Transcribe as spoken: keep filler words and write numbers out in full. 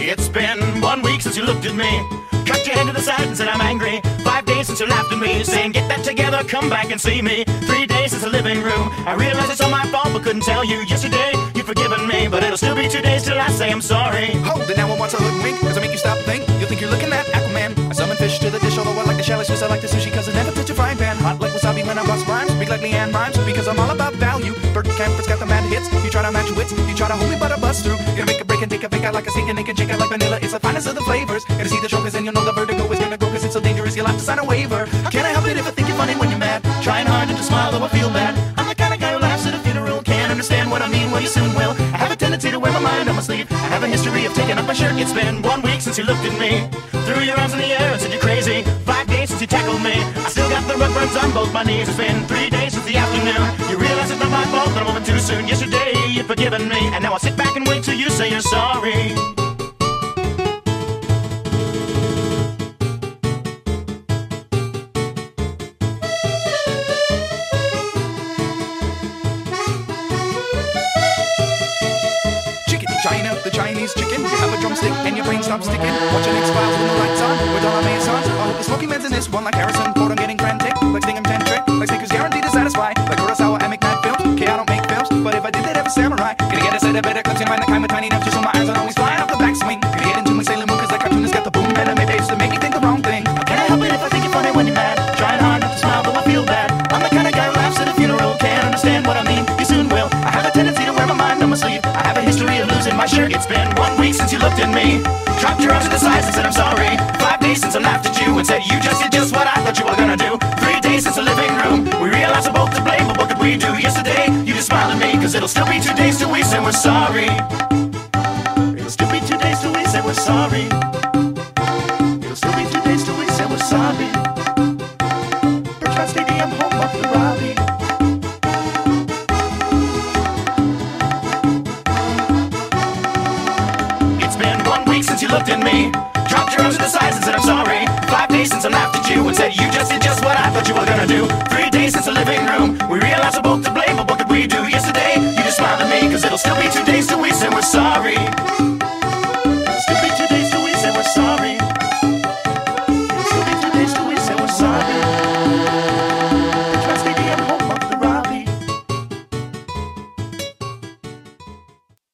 It's been one week since you looked at me, cut your head to the side and said I'm angry. Five days since you laughed at me, saying get that together, come back and see me. Three days since the living room, I realize it's all my fault but couldn't tell you. Yesterday you've forgiven me, but it'll still be two days till I say I'm sorry. Hold it now, I want to hoodwink, cause I make you stop think. You think you're looking at Aquaman. I summon fish to the dish, although I like the shallots, just I like the sushi cause it never touch a frying pan. Hot like wasabi when I bust rhymes, big like Leanne rhymes, because I'm all about value. Bert Camper's got the mad hits, you try to match wits, you try to hold me but I bust through. Gonna make a break and take a fake out like a sink and make a shake out like vanilla. It's the finest of the flavors. Gonna see the strokers and you'll know the vertigo is gonna go cause it's so dangerous you'll have to sign a waiver. Can I help it if I think you're funny when you're mad? Trying hard not to smile though I feel bad. I'm the kind of guy who laughs at a funeral. Can't understand what I mean, well you soon will. I have a tendency to wear my mind on my sleeve. I have a history of taking off my shirt. It's been one week since you looked at me, threw your arms in the air and said you're crazy. Five days since you tackled me, I still got the rug burns on both my knees. It's been three days since the afternoon, you realize it's not my fault that I'm moving too soon. Yesterday you've forgiven me, and now I'll sit back and wait till you say you're sorry. China, the Chinese chicken. You have a drumstick and your brain stops sticking. Watching X-Files with the lights on, with all our maisons. Oh, the smoking man's in this one like Harrison Ford. I'm getting frantic, like Sting, I'm tantric. Like Snickers guaranteed to satisfy. Like Kurosawa, I make mad films. Okay, I don't make films, but if I did, they'd have a samurai. Gonna get a set of better clips and find the kind with tiny enough just so my eyes are always flying off the backswing. Gonna get into my Sailor Moon cause that cartoon has got the boom anime babes to make me think the wrong thing. Can I help it if I think you're funny when you're mad? Trying hard not to smile though I feel bad. I'm the kind of guy who laughs at a funeral. Can't understand what I mean, you soon will. I have a tendency to wear my mind on my sleeve. I have a history of losing my shirt. It's been one week since you looked at me, dropped your arms to the sides and said I'm sorry. Five days since I laughed at you and said you just did just what I thought you were gonna do. Three days since the living room, we realized we're both to blame, but what could we do? Yesterday you just smiled at me, cause it'll still be two days till we say we're sorry. It'll still be two days till we say we're sorry. It'll still be two days till we say we're sorry. Bertrand Stadium, home of the Raleigh. Since you looked at me, dropped your arms to the sides and said I'm sorry. Five days since I laughed at you and said you just did just what I thought you were gonna do.